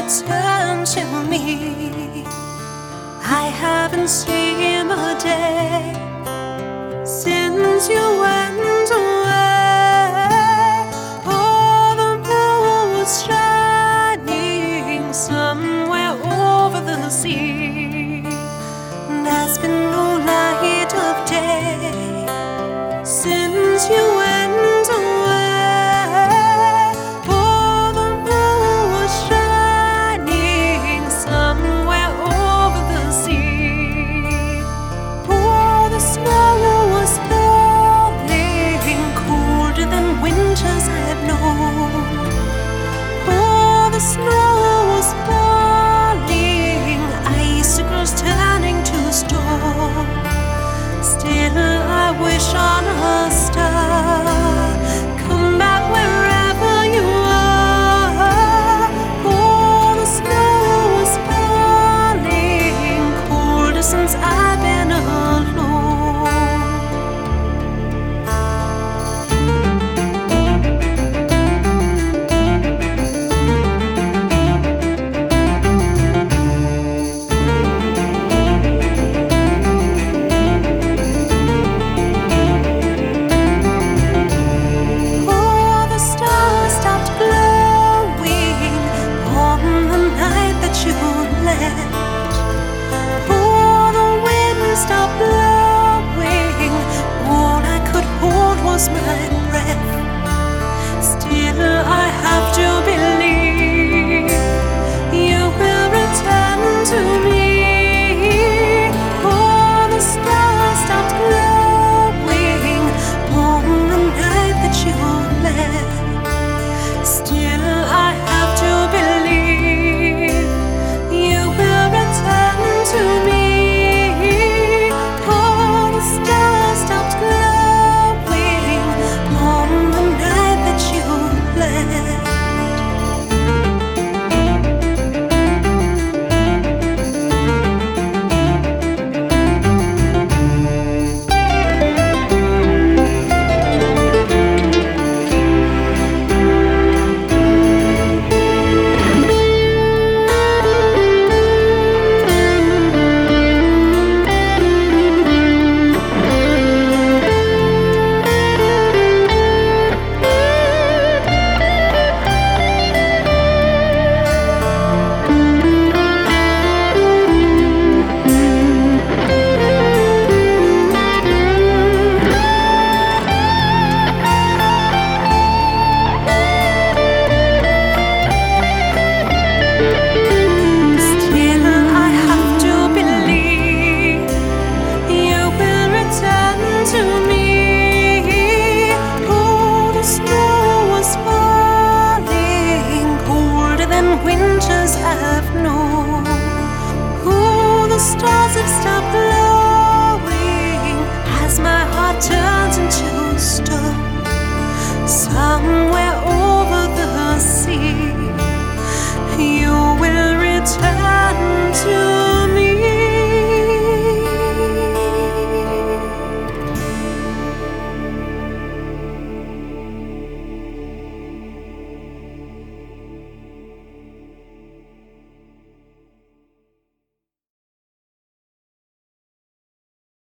return to me. I haven't seen a day since you went away. Oh, the moon was shining somewhere over the sea. There's been no light of day since you went away. Oh, the moon was shining somewhere over the sea. Oh, the snow was falling colder than winters I have known. Oh, the snow